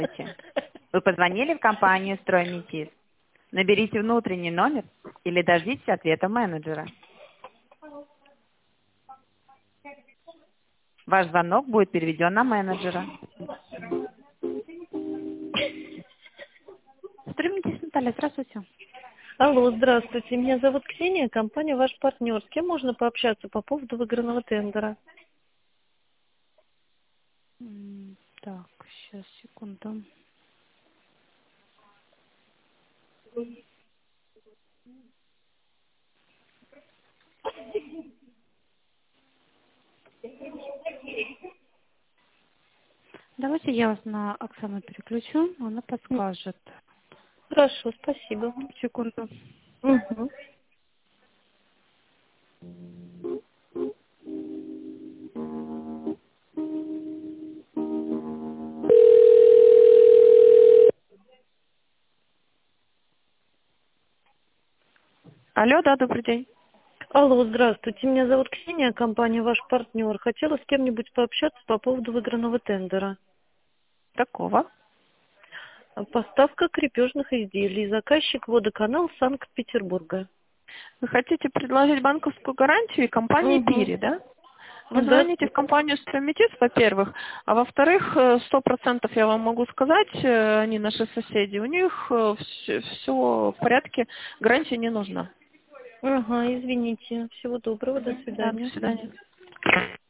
Здравствуйте. Вы позвонили в компанию «Стройметиз». Наберите внутренний номер или дождитесь ответа менеджера. Ваш звонок будет переведен на менеджера. «Стройметиз», Наталья, здравствуйте. Алло, здравствуйте. Меня зовут Ксения, компания «Ваш партнер». С кем можно пообщаться по поводу выигранного тендера? Так, сейчас, секунду. Давайте я вас на Оксану переключу, она подскажет. Хорошо, спасибо. Секунду. Мгм. Алло, да, добрый день. Алло, здравствуйте. Меня зовут Ксения, компания «Ваш партнер». Хотела с кем-нибудь пообщаться по поводу выигранного тендера. Такого. Поставка крепежных изделий. Заказчик водоканал Санкт-Петербурга. Вы хотите предложить банковскую гарантию и компании Угу. Пири, да? Вы Да. звоните в компанию «Стройметиз», во-первых, а во-вторых, 100% я вам могу сказать, они наши соседи, у них все в порядке, гарантия не нужна. Ага, извините. Всего доброго, до Да, до свидания. свидания.